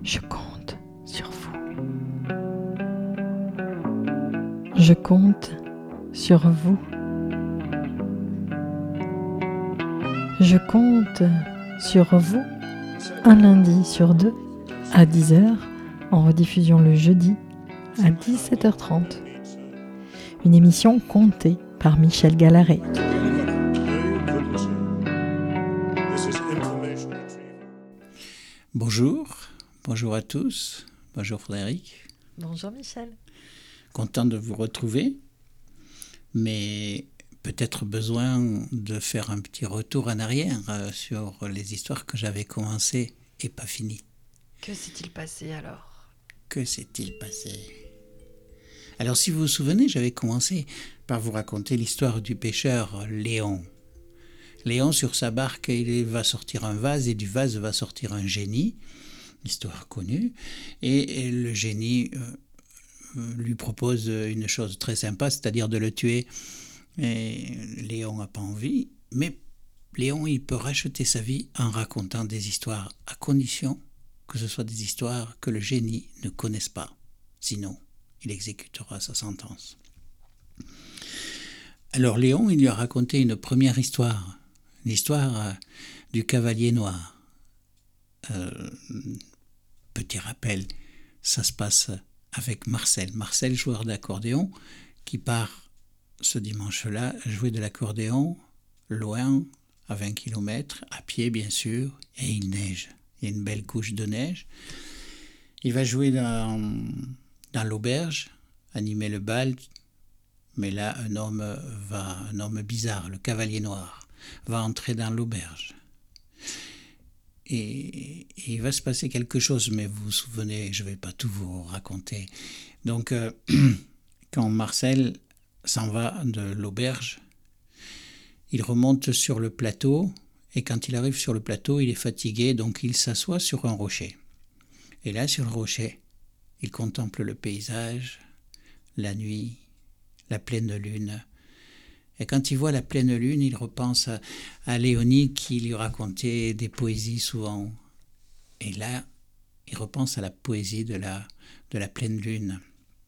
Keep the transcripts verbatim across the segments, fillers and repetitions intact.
Je compte sur vous. Je compte sur vous. Je compte sur vous un lundi sur deux à dix heures, en rediffusion le jeudi à dix-sept heures trente. Une émission comptée par Michel Gallaret. Bonjour, bonjour à tous, bonjour Frédéric. Bonjour Michel. Content de vous retrouver, mais peut-être besoin de faire un petit retour en arrière euh, sur les histoires que j'avais commencées et pas finies. Que s'est-il passé alors ? Que s'est-il passé ? Alors si vous vous souvenez, j'avais commencé par vous raconter l'histoire du pêcheur Léon. Léon, sur sa barque, il va sortir un vase et du vase va sortir un génie, histoire connue, et, et le génie euh, lui propose une chose très sympa, c'est-à-dire de le tuer. Et Léon n'a pas envie, mais Léon, il peut racheter sa vie en racontant des histoires, à condition que ce soit des histoires que le génie ne connaisse pas. Sinon, il exécutera sa sentence. Alors Léon, il lui a raconté une première histoire, l'histoire euh, du cavalier noir. Euh, petit rappel, ça se passe avec Marcel. Marcel, joueur d'accordéon, qui part ce dimanche-là jouer de l'accordéon, loin, à vingt kilomètres, à pied bien sûr, et il neige. Il y a une belle couche de neige. Il va jouer dans, dans l'auberge, animer le bal, mais là, un homme va, un homme bizarre, le cavalier noir, va entrer dans l'auberge. Et, et il va se passer quelque chose, mais vous vous souvenez, je ne vais pas tout vous raconter. Donc, euh, quand Marcel s'en va de l'auberge, il remonte sur le plateau, et quand il arrive sur le plateau, il est fatigué, donc il s'assoit sur un rocher. Et là, sur le rocher, il contemple le paysage, la nuit, la pleine lune. Et quand il voit la pleine lune, il repense à, à Léonie qui lui racontait des poésies souvent. Et là, il repense à la poésie de la, de la pleine lune.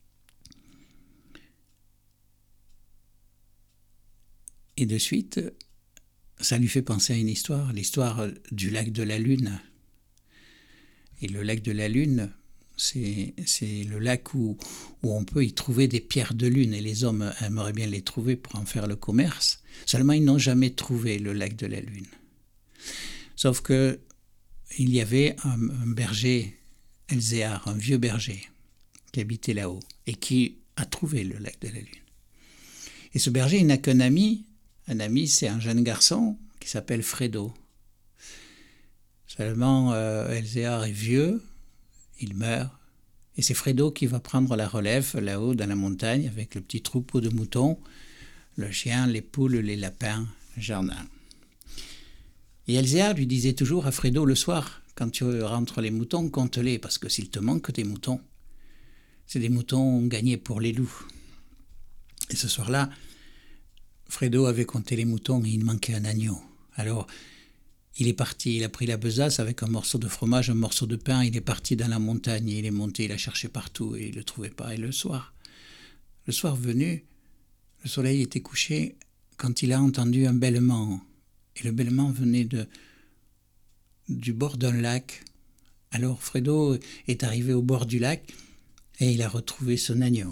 Et de suite, ça lui fait penser à une histoire, l'histoire du lac de la Lune. Et le lac de la Lune, c'est, c'est le lac où, où on peut y trouver des pierres de lune. Et les hommes aimeraient bien les trouver pour en faire le commerce. Seulement, ils n'ont jamais trouvé le lac de la Lune. Sauf que il y avait un, un berger, Elzéar, un vieux berger, qui habitait là-haut et qui a trouvé le lac de la Lune. Et ce berger, il n'a qu'un ami. Un ami, c'est un jeune garçon qui s'appelle Fredo. Seulement, euh, Elzéar est vieux, il meurt, et c'est Fredo qui va prendre la relève là-haut dans la montagne avec le petit troupeau de moutons, le chien, les poules, les lapins, le jardin. Et Elzéar lui disait toujours à Fredo le soir, quand tu rentres les moutons, compte-les, parce que s'il te manque des moutons, c'est des moutons gagnés pour les loups. Et ce soir-là, Fredo avait compté les moutons et il manquait un agneau. Alors, il est parti, il a pris la besace avec un morceau de fromage, un morceau de pain, il est parti dans la montagne, il est monté, il a cherché partout et il ne le trouvait pas. Et le soir, le soir venu, le soleil était couché quand il a entendu un bêlement. Et le bêlement venait de, du bord d'un lac. Alors Fredo est arrivé au bord du lac et il a retrouvé son agneau.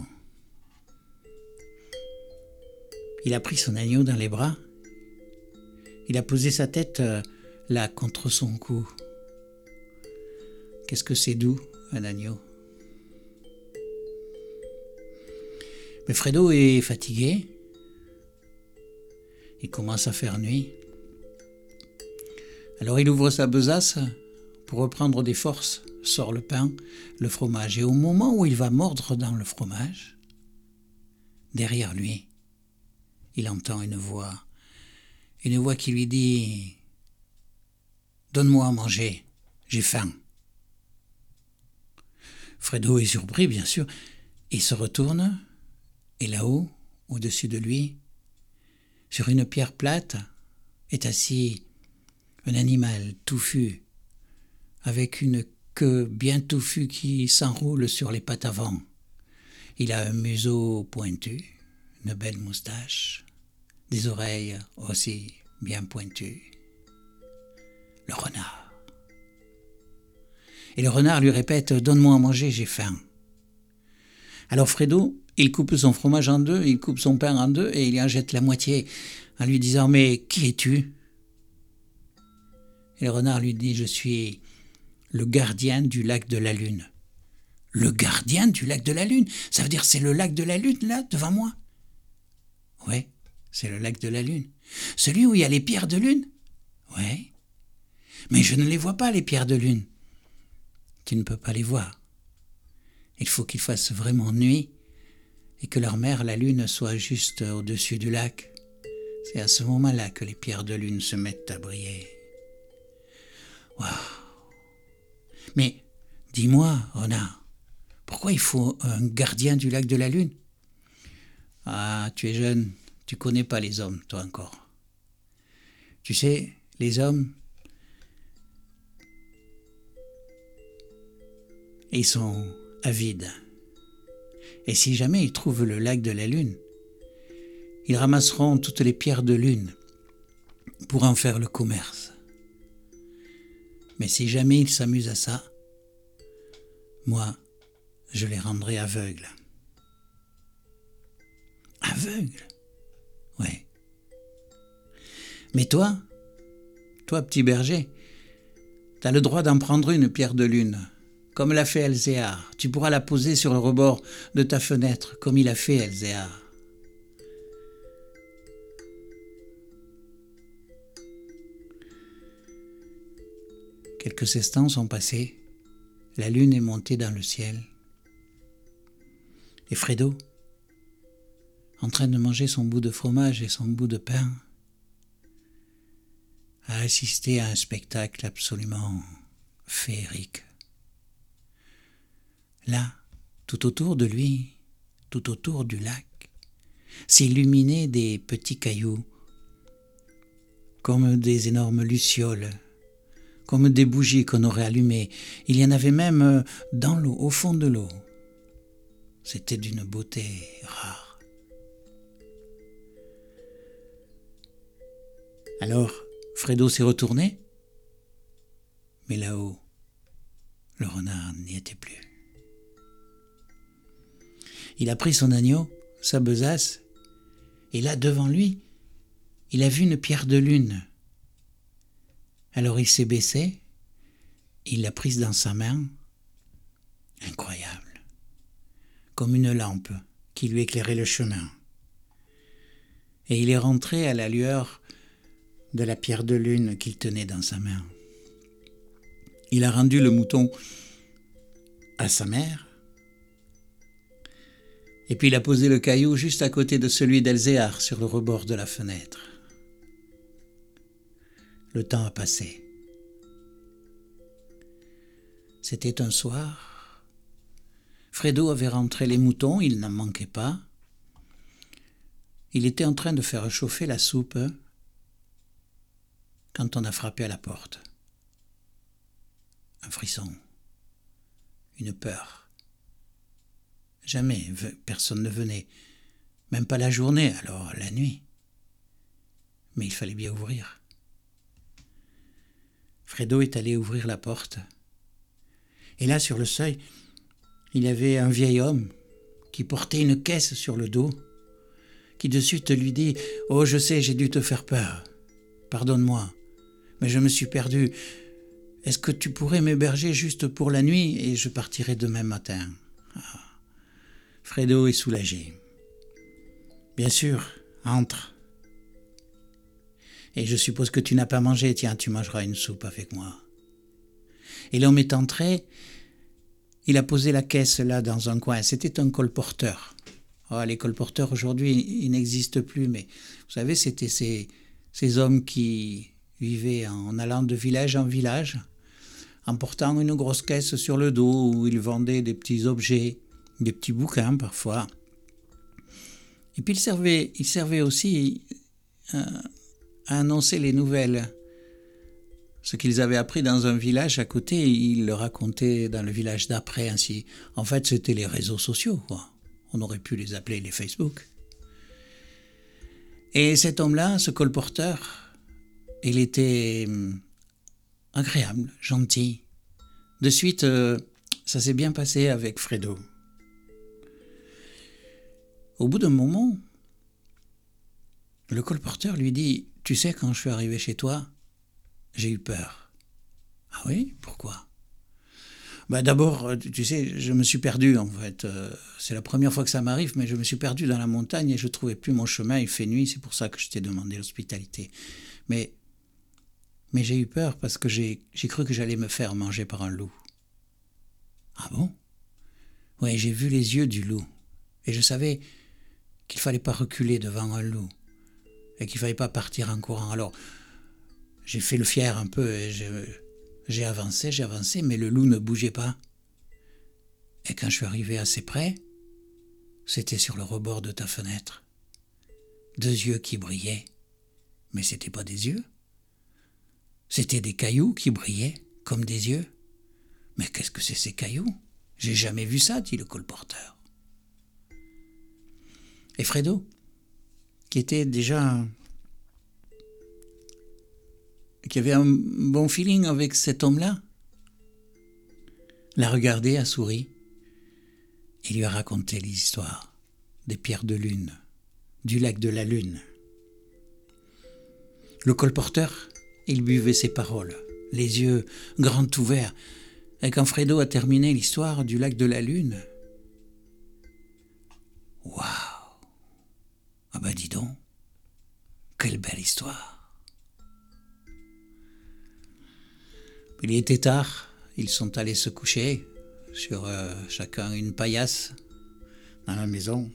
Il a pris son agneau dans les bras. Il a posé sa tête euh, là contre son cou. Qu'est-ce que c'est doux, un agneau. Mais Fredo est fatigué. Il commence à faire nuit. Alors il ouvre sa besace pour reprendre des forces, sort le pain, le fromage. Et au moment où il va mordre dans le fromage, derrière lui, il entend une voix, une voix qui lui dit « Donne-moi à manger, j'ai faim ». Fredo est surpris, bien sûr. Il se retourne, et là-haut, au-dessus de lui, sur une pierre plate, est assis un animal touffu, avec une queue bien touffue qui s'enroule sur les pattes avant. Il a un museau pointu, une belle moustache, des oreilles aussi bien pointues. Le renard. Et le renard lui répète « Donne-moi à manger, j'ai faim ». Alors Fredo, il coupe son fromage en deux, il coupe son pain en deux et il y en jette la moitié en lui disant « Mais qui es-tu » Et le renard lui dit « Je suis le gardien du lac de la Lune ». « Le gardien du lac de la Lune » Ça veut dire c'est le lac de la Lune là, devant moi ? Oui, c'est le lac de la Lune. Celui où il y a les pierres de lune ? Oui. Mais je ne les vois pas, les pierres de lune. Tu ne peux pas les voir. Il faut qu'il fasse vraiment nuit et que leur mère, la lune, soit juste au-dessus du lac. C'est à ce moment-là que les pierres de lune se mettent à briller. Waouh ! Mais dis-moi, renard, pourquoi il faut un gardien du lac de la Lune ? Ah, tu es jeune, tu connais pas les hommes, toi encore. Tu sais, les hommes, ils sont avides. Et si jamais ils trouvent le lac de la Lune, ils ramasseront toutes les pierres de lune pour en faire le commerce. Mais si jamais ils s'amusent à ça, moi, je les rendrai aveugles. Aveugles ? Ouais. Mais toi, toi petit berger, t'as le droit d'en prendre une pierre de lune, comme l'a fait Elzéar. Tu pourras la poser sur le rebord de ta fenêtre, comme il a fait Elzéar. Quelques instants sont passés, la lune est montée dans le ciel. Et Fredo, en train de manger son bout de fromage et son bout de pain, a assisté à un spectacle absolument féerique. Là, tout autour de lui, tout autour du lac, s'illuminaient des petits cailloux, comme des énormes lucioles, comme des bougies qu'on aurait allumées. Il y en avait même dans l'eau, au fond de l'eau. C'était d'une beauté rare. Alors, Fredo s'est retourné, mais là-haut, le renard n'y était plus. Il a pris son agneau, sa besace, et là, devant lui, il a vu une pierre de lune. Alors il s'est baissé, il l'a prise dans sa main, incroyable, comme une lampe qui lui éclairait le chemin. Et il est rentré à la lueur de la pierre de lune qu'il tenait dans sa main. Il a rendu le mouton à sa mère, et puis il a posé le caillou juste à côté de celui d'Elzéar sur le rebord de la fenêtre. Le temps a passé. C'était un soir. Fredo avait rentré les moutons, il n'en manquait pas. Il était en train de faire chauffer la soupe quand on a frappé à la porte. Un frisson, une peur. Jamais personne ne venait, même pas la journée, alors la nuit. Mais il fallait bien ouvrir. Fredo est allé ouvrir la porte. Et là, sur le seuil, il y avait un vieil homme qui portait une caisse sur le dos, qui de suite lui dit « Oh, je sais, j'ai dû te faire peur. Pardonne-moi, mais je me suis perdu. Est-ce que tu pourrais m'héberger juste pour la nuit et je partirai demain matin ?» ah. Fredo est soulagé. « Bien sûr, entre. Et je suppose que tu n'as pas mangé, tiens, tu mangeras une soupe avec moi. » Et l'homme est entré, il a posé la caisse là dans un coin, c'était un colporteur. Oh, les colporteurs aujourd'hui, ils n'existent plus, mais vous savez, c'était ces, ces hommes qui vivaient en allant de village en village, en portant une grosse caisse sur le dos où ils vendaient des petits objets, des petits bouquins parfois. Et puis ils servaient, ils servaient aussi euh, à annoncer les nouvelles. ce qu'ils avaient appris dans un village à côté, ils le racontaient dans le village d'après ainsi. En fait, c'était les réseaux sociaux, quoi. On aurait pu les appeler les Facebook. Et cet homme-là, ce colporteur, il était agréable, gentil. De suite, euh, ça s'est bien passé avec Fredo. Au bout d'un moment, le colporteur lui dit « Tu sais, quand je suis arrivé chez toi, j'ai eu peur. »« Ah oui, pourquoi ?» Ben d'abord, tu sais, je me suis perdu en fait. Euh, c'est la première fois que ça m'arrive, mais je me suis perdu dans la montagne et je ne trouvais plus mon chemin, il fait nuit, c'est pour ça que je t'ai demandé l'hospitalité. Mais, mais j'ai eu peur parce que j'ai, j'ai cru que j'allais me faire manger par un loup. »« Ah bon ?» ?»« Oui, j'ai vu les yeux du loup et je savais qu'il ne fallait pas reculer devant un loup et qu'il ne fallait pas partir en courant. Alors, j'ai fait le fier un peu et je... J'ai avancé, j'ai avancé, mais le loup ne bougeait pas. Et quand je suis arrivé assez près, c'était sur le rebord de ta fenêtre. Deux yeux qui brillaient. Mais ce n'étaient pas des yeux. C'était des cailloux qui brillaient, comme des yeux. Mais qu'est-ce que c'est ces cailloux ? J'ai jamais vu ça, dit le colporteur. Et Fredo, qui était déjà... qui avait un bon feeling avec cet homme-là, l'a regardé, a souri, et lui a raconté l'histoire des pierres de lune, du lac de la lune. Le colporteur, il buvait ses paroles, les yeux grands ouverts, et quand Fredo a terminé l'histoire du lac de la lune, waouh! Ah ben dis donc, quelle belle histoire! Il était tard, ils sont allés se coucher sur euh, chacun une paillasse dans la maison.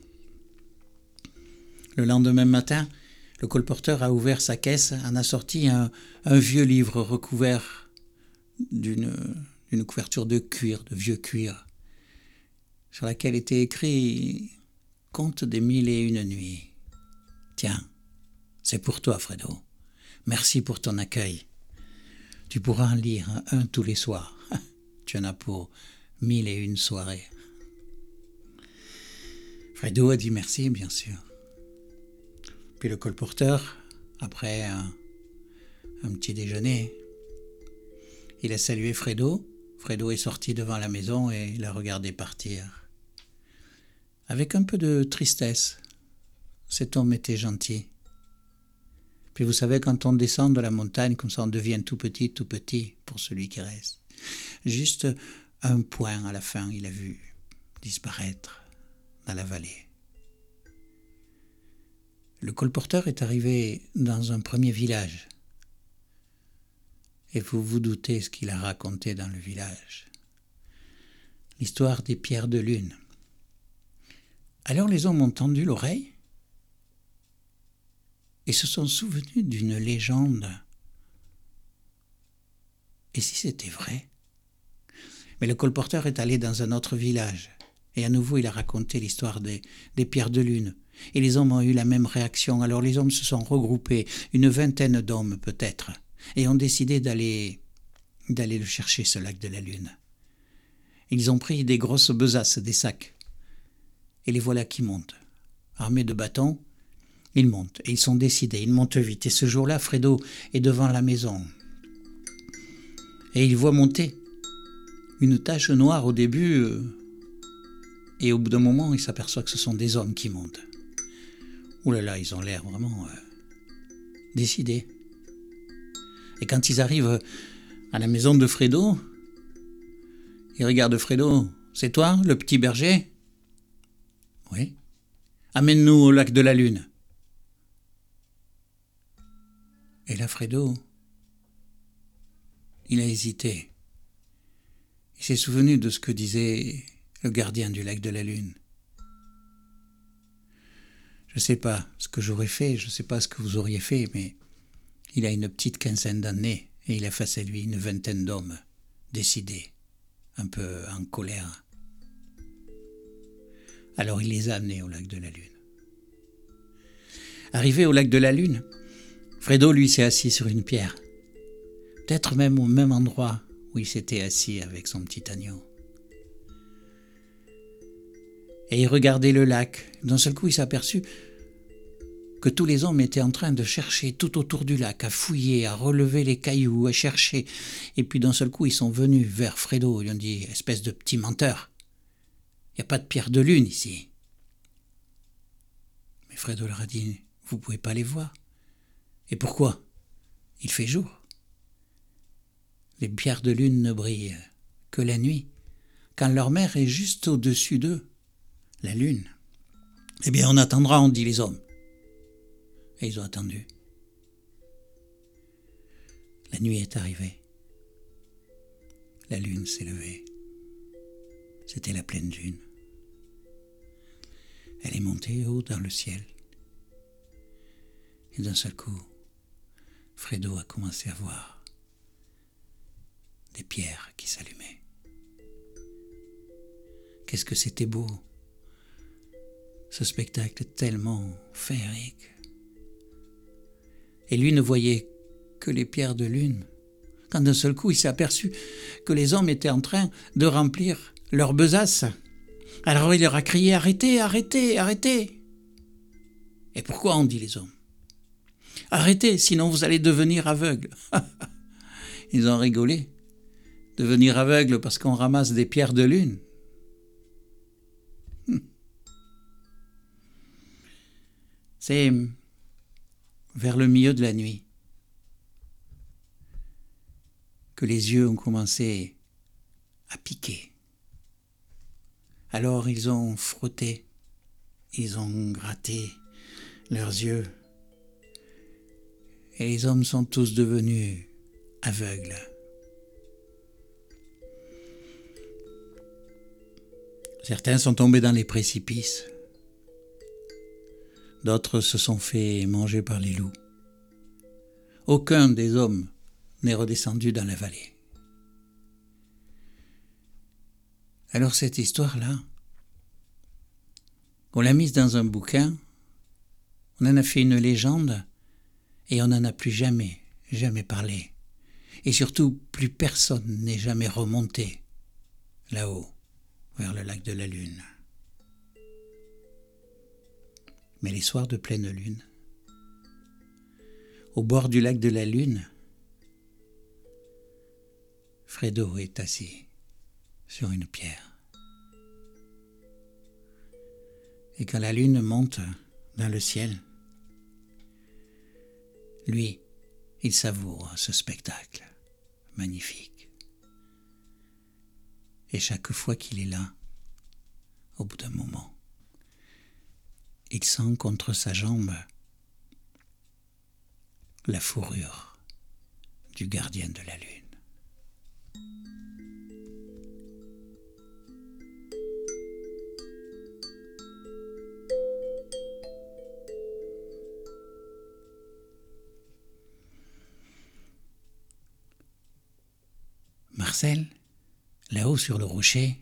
Le lendemain matin, le colporteur a ouvert sa caisse, en a sorti un, un vieux livre recouvert d'une, d'une couverture de cuir, de vieux cuir, sur laquelle était écrit « Conte des mille et une nuits ». Tiens, c'est pour toi, Fredo. Merci pour ton accueil. Tu pourras en lire un, un tous les soirs. Tu en as pour mille et une soirées. Fredo a dit merci, bien sûr. Puis le colporteur, après un, un petit déjeuner, il a salué Fredo. Fredo est sorti devant la maison et l'a regardé partir. Avec un peu de tristesse. Cet homme était gentil. Puis vous savez, quand on descend de la montagne, comme ça on devient tout petit, tout petit pour celui qui reste. Juste un point à la fin, il a vu disparaître dans la vallée. Le colporteur est arrivé dans un premier village. Et vous vous doutez ce qu'il a raconté dans le village. L'histoire des pierres de lune. Alors les hommes ont tendu l'oreille et se sont souvenus d'une légende. Et si c'était vrai ? Mais le colporteur est allé dans un autre village. Et à nouveau, il a raconté l'histoire des, des pierres de lune. Et les hommes ont eu la même réaction. Alors les hommes se sont regroupés, une vingtaine d'hommes peut-être, et ont décidé d'aller, d'aller le chercher, ce lac de la lune. Ils ont pris des grosses besaces, des sacs. Et les voilà qui montent. Armés de bâtons, ils montent, et ils sont décidés, ils montent vite. Et ce jour-là, Fredo est devant la maison. Et il voit monter une tache noire au début, euh, et au bout d'un moment, il s'aperçoit que ce sont des hommes qui montent. Ouh là là, ils ont l'air vraiment euh, décidés. Et quand ils arrivent à la maison de Fredo, ils regardent Fredo. « C'est toi, le petit berger ?»« Oui. »« Amène-nous au lac de la lune. » Et là, Fredo, il a hésité. Il s'est souvenu de ce que disait le gardien du lac de la lune. Je ne sais pas ce que j'aurais fait, je ne sais pas ce que vous auriez fait, mais il a une petite quinzaine d'années et il a face à lui une vingtaine d'hommes décidés, un peu en colère. Alors il les a amenés au lac de la lune. Arrivé au lac de la lune, Fredo, lui, s'est assis sur une pierre. peut-être même au même endroit où il s'était assis avec son petit agneau. Et il regardait le lac. D'un seul coup, il s'aperçut que tous les hommes étaient en train de chercher tout autour du lac, à fouiller, à relever les cailloux, à chercher. Et puis d'un seul coup, ils sont venus vers Fredo. Ils lui ont dit, espèce de petit menteur, il n'y a pas de pierre de lune ici. Mais Fredo leur a dit, vous ne pouvez pas les voir. Et pourquoi? Il fait jour. Les pierres de lune ne brillent que la nuit, quand leur mère est juste au-dessus d'eux, la lune. Eh bien, on attendra, ont dit les hommes. Et ils ont attendu. La nuit est arrivée. La lune s'est levée. C'était la pleine lune. Elle est montée haut dans le ciel. Et d'un seul coup, Fredo a commencé à voir des pierres qui s'allumaient. Qu'est-ce que c'était beau! Ce spectacle tellement féerique. Et lui ne voyait que les pierres de lune, quand d'un seul coup il s'est aperçu que les hommes étaient en train de remplir leur besace. Alors il leur a crié « Arrêtez, arrêtez, arrêtez !» Et pourquoi ont dit les hommes? « Arrêtez, sinon vous allez devenir aveugle. » Ils ont rigolé. Devenir aveugle parce qu'on ramasse des pierres de lune. C'est vers le milieu de la nuit que les yeux ont commencé à piquer. Alors ils ont frotté, ils ont gratté leurs yeux et les hommes sont tous devenus aveugles. Certains sont tombés dans les précipices. D'autres se sont fait manger par les loups. Aucun des hommes n'est redescendu dans la vallée. Alors cette histoire-là, on l'a mise dans un bouquin, on en a fait une légende et on n'en a plus jamais, jamais parlé. Et surtout, plus personne n'est jamais remonté là-haut, vers le lac de la Lune. Mais les soirs de pleine lune, au bord du lac de la Lune, Fredo est assis sur une pierre. Et quand la lune monte dans le ciel, lui, il savoure ce spectacle magnifique. Et chaque fois qu'il est là, au bout d'un moment, il sent contre sa jambe la fourrure du gardien de la lune. Marcel, là-haut sur le rocher,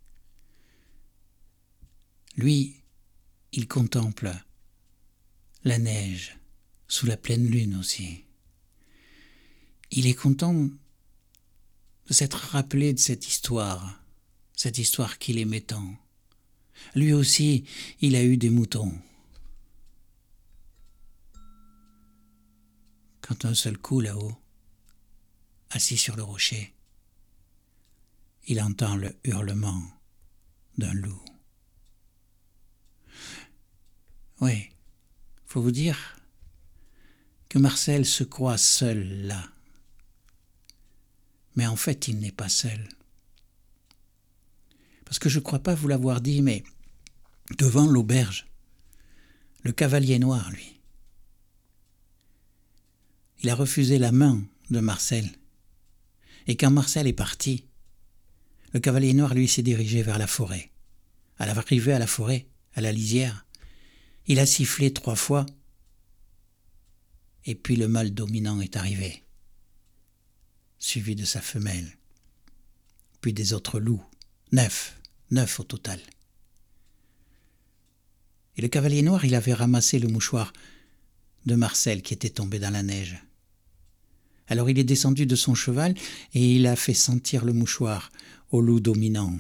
lui, il contemple la neige sous la pleine lune aussi. Il est content de s'être rappelé de cette histoire, cette histoire qu'il aimait tant. Lui aussi, il a eu des moutons. Quand un seul coup là-haut, assis sur le rocher, il entend le hurlement d'un loup. Oui, faut vous dire que Marcel se croit seul là. Mais en fait, il n'est pas seul. Parce que je ne crois pas vous l'avoir dit, mais devant l'auberge, le cavalier noir, lui, il a refusé la main de Marcel. Et quand Marcel est parti, le cavalier noir, lui, s'est dirigé vers la forêt. À l'arrivée à la forêt, à la lisière, il a sifflé trois fois, et puis le mâle dominant est arrivé, suivi de sa femelle, puis des autres loups, neuf, neuf au total. Et le cavalier noir, il avait ramassé le mouchoir de Marcel qui était tombé dans la neige. Alors il est descendu de son cheval et il a fait sentir le mouchoir au loup dominant.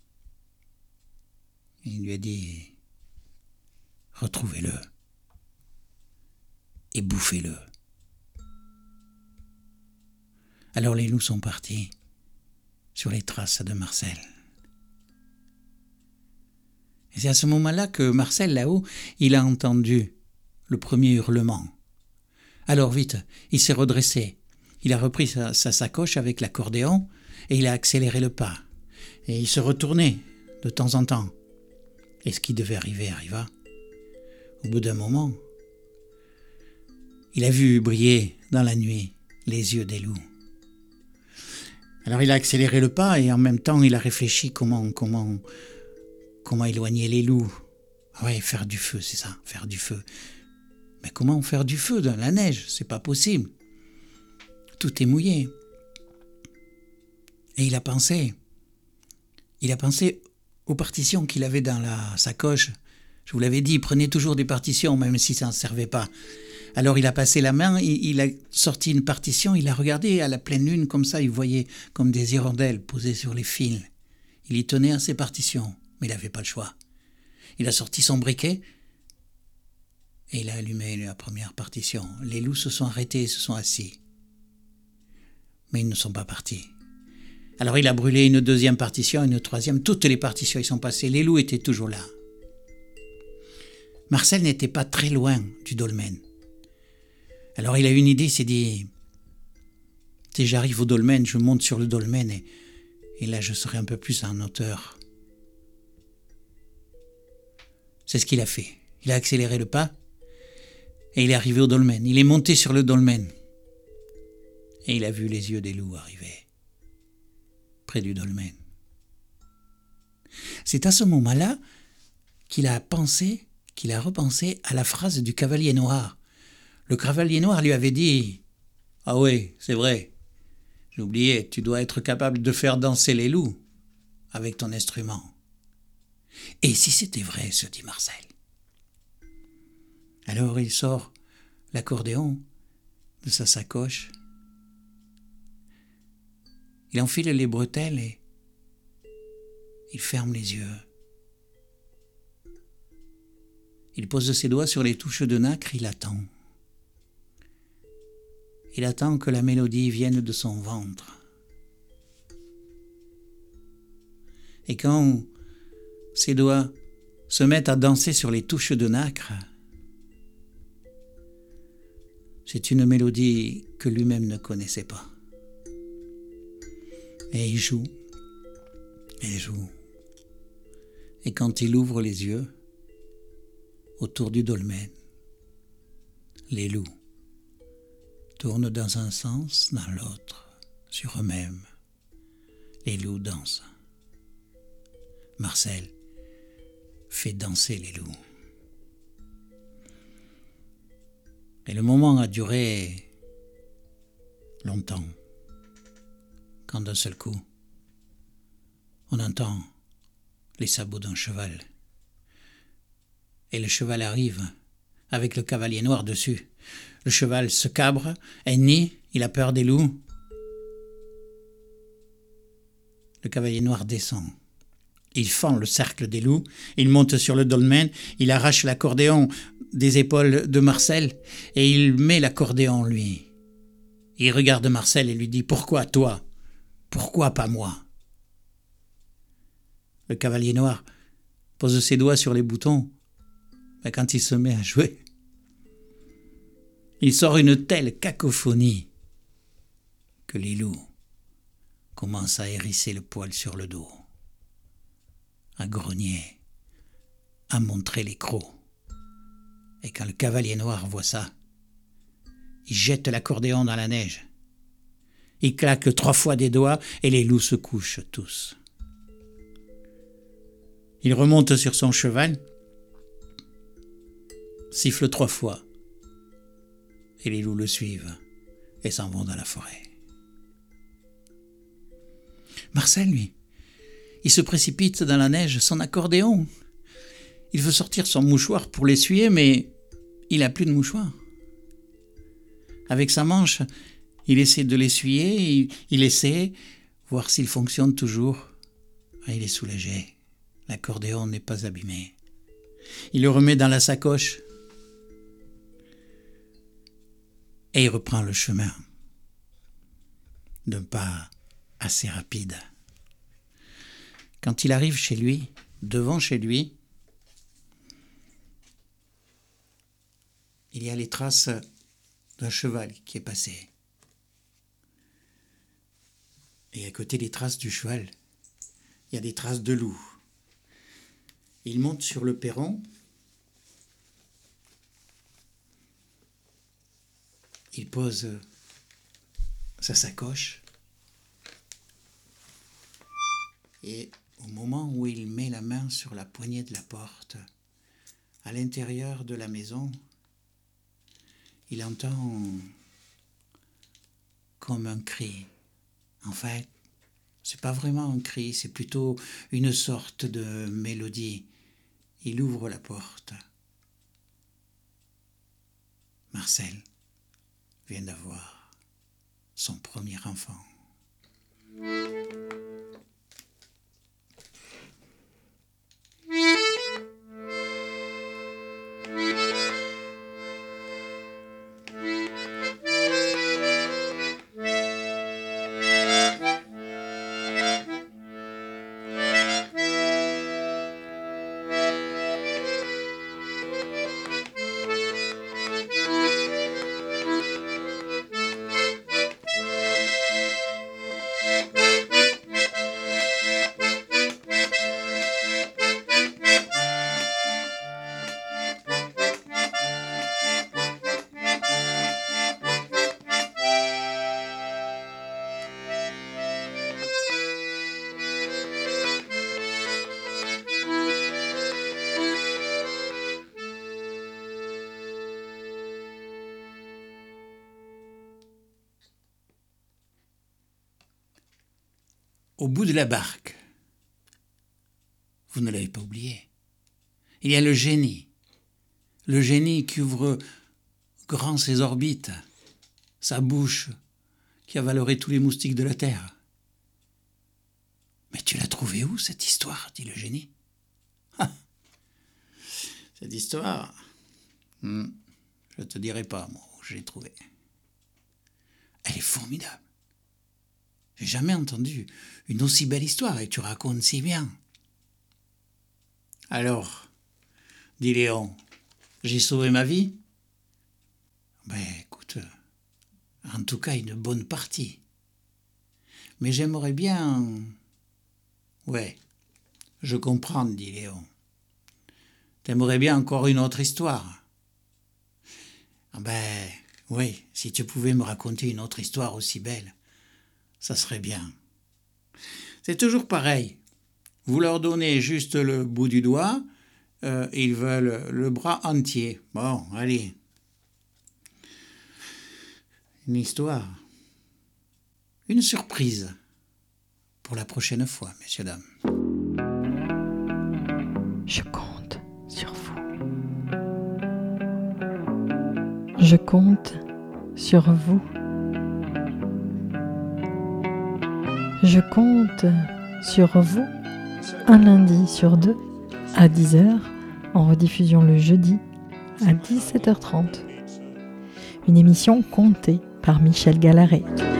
Il lui a dit « Retrouvez-le et bouffez-le ». Alors les loups sont partis sur les traces de Marcel. Et c'est à ce moment-là que Marcel, là-haut, il a entendu le premier hurlement. Alors vite, il s'est redressé. Il a repris sa, sa sacoche avec l'accordéon et il a accéléré le pas. Et il se retournait de temps en temps. Et ce qui devait arriver arriva. Au bout d'un moment, il a vu briller dans la nuit les yeux des loups. Alors il a accéléré le pas et en même temps il a réfléchi comment, comment, comment éloigner les loups. Ouais, faire du feu, c'est ça, faire du feu. Mais comment faire du feu dans la neige? C'est pas possible. Tout est mouillé. Et il a pensé, il a pensé aux partitions qu'il avait dans la sacoche. Je vous l'avais dit, prenez toujours des partitions, même si ça ne servait pas. Alors il a passé la main, il, il a sorti une partition, il a regardé à la pleine lune, comme ça, il voyait comme des hirondelles posées sur les fils. Il y tenait à ses partitions, mais il n'avait pas le choix. Il a sorti son briquet et il a allumé la première partition. Les loups se sont arrêtés et se sont assis. Mais ils ne sont pas partis. Alors il a brûlé une deuxième partition, une troisième, toutes les partitions, ils sont passés. Les loups étaient toujours là. Marcel n'était pas très loin du dolmen. Alors il a eu une idée, il s'est dit, si j'arrive au dolmen, je monte sur le dolmen et, et là je serai un peu plus en hauteur. C'est ce qu'il a fait. Il a accéléré le pas et il est arrivé au dolmen. Il est monté sur le dolmen et il a vu les yeux des loups arriver près du dolmen. C'est à ce moment-là qu'il a pensé, qu'il a repensé à la phrase du cavalier noir. Le cavalier noir lui avait dit « Ah oui, c'est vrai, j'ai oublié, tu dois être capable de faire danser les loups avec ton instrument. » Et si c'était vrai, se dit Marcel. Alors il sort l'accordéon de sa sacoche, il enfile les bretelles et il ferme les yeux. Il pose ses doigts sur les touches de nacre, il attend. Il attend que la mélodie vienne de son ventre. Et quand ses doigts se mettent à danser sur les touches de nacre, c'est une mélodie que lui-même ne connaissait pas. Et il joue, et il joue. Et quand il ouvre les yeux, autour du dolmen, les loups tournent dans un sens, dans l'autre, sur eux-mêmes. Les loups dansent. Marcel fait danser les loups. Et le moment a duré longtemps, quand d'un seul coup, on entend les sabots d'un cheval. Et le cheval arrive avec le cavalier noir dessus. Le cheval se cabre, hennie, il a peur des loups. Le cavalier noir descend. Il fend le cercle des loups, il monte sur le dolmen, il arrache l'accordéon des épaules de Marcel et il met l'accordéon lui. Il regarde Marcel et lui dit « Pourquoi toi? Pourquoi pas moi ?» Le cavalier noir pose ses doigts sur les boutons. Mais quand il se met à jouer, il sort une telle cacophonie que les loups commencent à hérisser le poil sur le dos, à grogner, à montrer les crocs. Et quand le cavalier noir voit ça, il jette l'accordéon dans la neige. Il claque trois fois des doigts et les loups se couchent tous. Il remonte sur son cheval, siffle trois fois, et les loups le suivent et s'en vont dans la forêt. Marcel, lui, il se précipite dans la neige, son accordéon. Il veut sortir son mouchoir pour l'essuyer, mais il n'a plus de mouchoir. Avec sa manche, Il essaie de l'essuyer, il, il essaie, voir s'il fonctionne toujours. Ah, il est soulagé. L'accordéon n'est pas abîmé. Il le remet dans la sacoche. Et il reprend le chemin d'un pas assez rapide. Quand il arrive chez lui, devant chez lui, il y a les traces d'un cheval qui est passé. Et à côté des traces du cheval, il y a des traces de loup. Il monte sur le perron. Il pose sa sacoche. Et au moment où il met la main sur la poignée de la porte, à l'intérieur de la maison, il entend comme un cri. En fait, c'est pas vraiment un cri, c'est plutôt une sorte de mélodie. Il ouvre la porte. Marcel vient d'avoir son premier enfant. Au bout de la barque, vous ne l'avez pas oublié, il y a le génie. Le génie qui ouvre grand ses orbites, sa bouche qui avalerait tous les moustiques de la terre. Mais tu l'as trouvée où, cette histoire, dit le génie. Ah, cette histoire, hmm, je ne te dirai pas, moi, où je l'ai trouvée. Elle est formidable. J'ai jamais entendu une aussi belle histoire et tu racontes si bien. Alors, dit Léon, j'ai sauvé ma vie? Ben écoute, en tout cas une bonne partie. Mais j'aimerais bien... Ouais, je comprends, dit Léon. T'aimerais bien encore une autre histoire? Ben oui, si tu pouvais me raconter une autre histoire aussi belle. Ça serait bien. C'est toujours pareil. Vous leur donnez juste le bout du doigt, euh, ils veulent le bras entier. Bon, allez. Une histoire. Une surprise. Pour la prochaine fois, messieurs, dames. Je compte sur vous. Je compte sur vous. Je compte sur vous un lundi sur deux à dix heures, en rediffusion le jeudi à dix-sept heures trente. Une émission comptée par Michel Gallaret.